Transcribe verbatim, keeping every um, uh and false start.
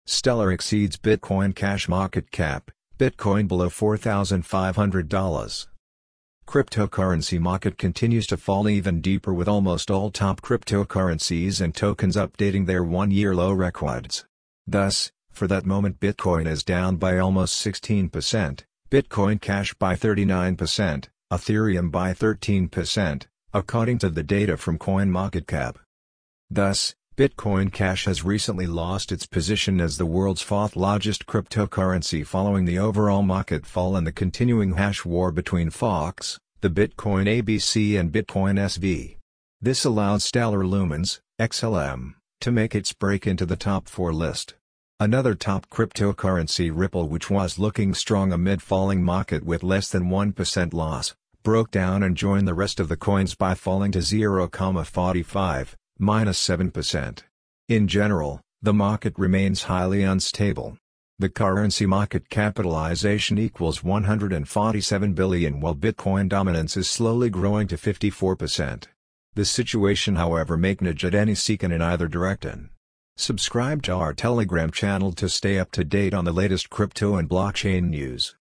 Stellar exceeds Bitcoin Cash market cap, Bitcoin below four thousand five hundred dollars. Cryptocurrency market continues to fall even deeper, with almost all top cryptocurrencies and tokens updating their one-year low records. Thus, for that moment Bitcoin is down by almost sixteen percent, Bitcoin Cash by thirty-nine percent, Ethereum by thirteen percent, according to the data from CoinMarketCap. Thus, Bitcoin Cash has recently lost its position as the world's fourth largest cryptocurrency following the overall market fall and the continuing hash war between Fox, the Bitcoin A B C and Bitcoin S V. This allowed Stellar Lumens, X L M, to make its break into the top four list. Another top cryptocurrency, Ripple, which was looking strong amid falling market with less than one percent loss, broke down and joined the rest of the coins by falling to zero point four five, minus seven percent. In general, the market remains highly unstable. The currency market capitalization equals one hundred forty-seven billion dollars, while Bitcoin dominance is slowly growing to fifty-four percent. The situation, however, may nudge at any second in either direction. Subscribe to our Telegram channel to stay up to date on the latest crypto and blockchain news.